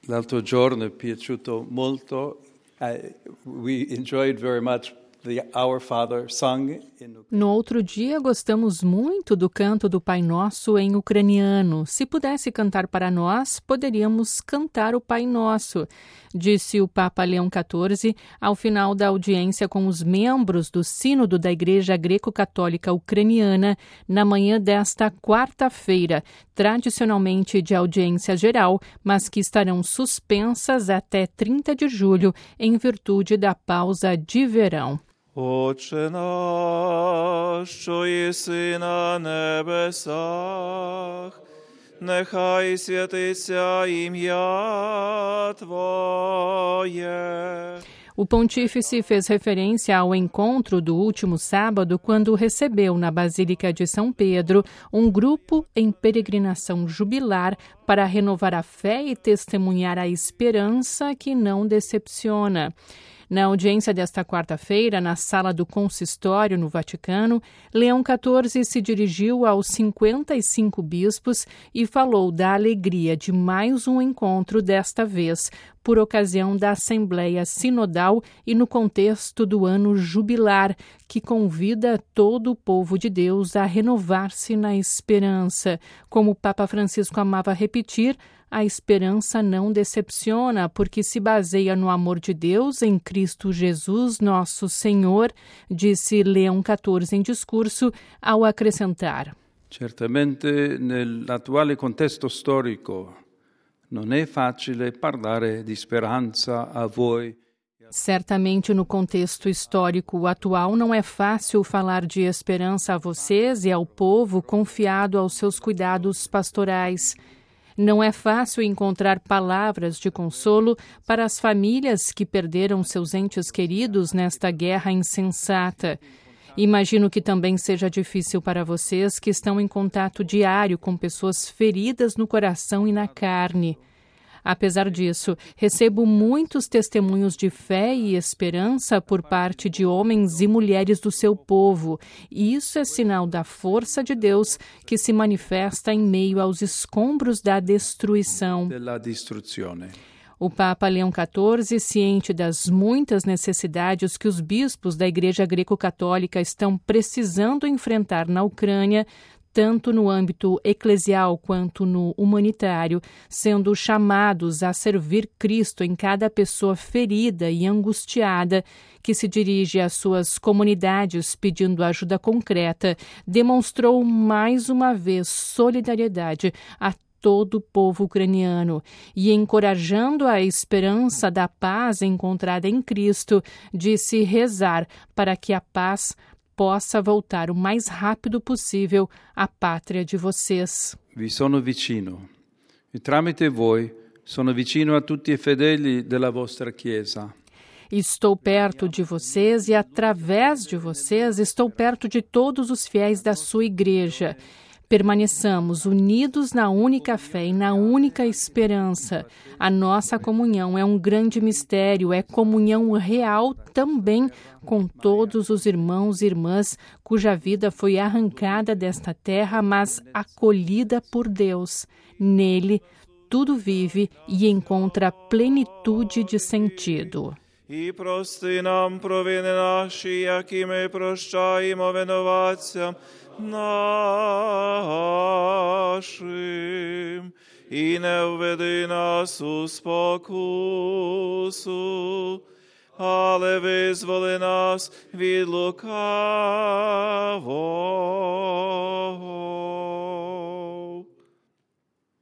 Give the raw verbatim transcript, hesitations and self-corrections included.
L'altro giorno è piaciuto molto. Uh, we enjoyed very much the Our Father sung in No outro dia, gostamos muito do canto do Pai Nosso em ucraniano. Se pudesse cantar para nós, poderíamos cantar o Pai Nosso, disse o Papa Leão quatorze ao final da audiência com os membros do Sínodo da Igreja Greco-Católica Ucraniana na manhã desta quarta-feira, tradicionalmente de audiência geral, mas que estarão suspensas até trinta de julho em virtude da pausa de verão. Отче наш, що єси на небесах, нехай святиться ім'я Твоє. O pontífice fez referência ao encontro do último sábado, quando recebeu na Basílica de São Pedro um grupo em peregrinação jubilar para renovar a fé e testemunhar a esperança que não decepciona. Na audiência desta quarta-feira, na sala do consistório no Vaticano, Leão quatorze se dirigiu aos cinquenta e cinco bispos e falou da alegria de mais um encontro, desta vez por ocasião da Assembleia Sinodal e no contexto do ano jubilar, que convida todo o povo de Deus a renovar-se na esperança. Como o Papa Francisco amava repetir, a esperança não decepciona, porque se baseia no amor de Deus em Cristo Jesus, nosso Senhor, disse Leão quatorze em discurso, ao acrescentar: Certamente nell'attuale contesto storico non è facile parlare di speranza a voi. Certamente, no contexto histórico atual, não é fácil falar de esperança a vocês e ao povo confiado aos seus cuidados pastorais. Não é fácil encontrar palavras de consolo para as famílias que perderam seus entes queridos nesta guerra insensata. Imagino que também seja difícil para vocês que estão em contato diário com pessoas feridas no coração e na carne. Apesar disso, recebo muitos testemunhos de fé e esperança por parte de homens e mulheres do seu povo, e isso é sinal da força de Deus que se manifesta em meio aos escombros da destruição. O Papa Leão quatorze, ciente das muitas necessidades que os bispos da Igreja Greco-Católica estão precisando enfrentar na Ucrânia, tanto no âmbito eclesial quanto no humanitário, sendo chamados a servir Cristo em cada pessoa ferida e angustiada que se dirige às suas comunidades pedindo ajuda concreta, demonstrou mais uma vez solidariedade a todo o povo ucraniano e, encorajando a esperança da paz encontrada em Cristo, disse rezar para que a paz possa voltar o mais rápido possível à pátria de vocês. Vi sono vicino e tramite voi sono vicino a tutti i fedeli della vostra Chiesa. Estou perto de vocês e, através de vocês, estou perto de todos os fiéis da sua igreja. Permaneçamos unidos na única fé e na única esperança. A nossa comunhão é um grande mistério, é comunhão real também com todos os irmãos e irmãs cuja vida foi arrancada desta terra, mas acolhida por Deus. Nele, tudo vive e encontra plenitude de sentido. І прости нам провини наші, які ми прощаємо винуватцям нашим, і не введи нас у спокусу, але визволи нас від лукавого.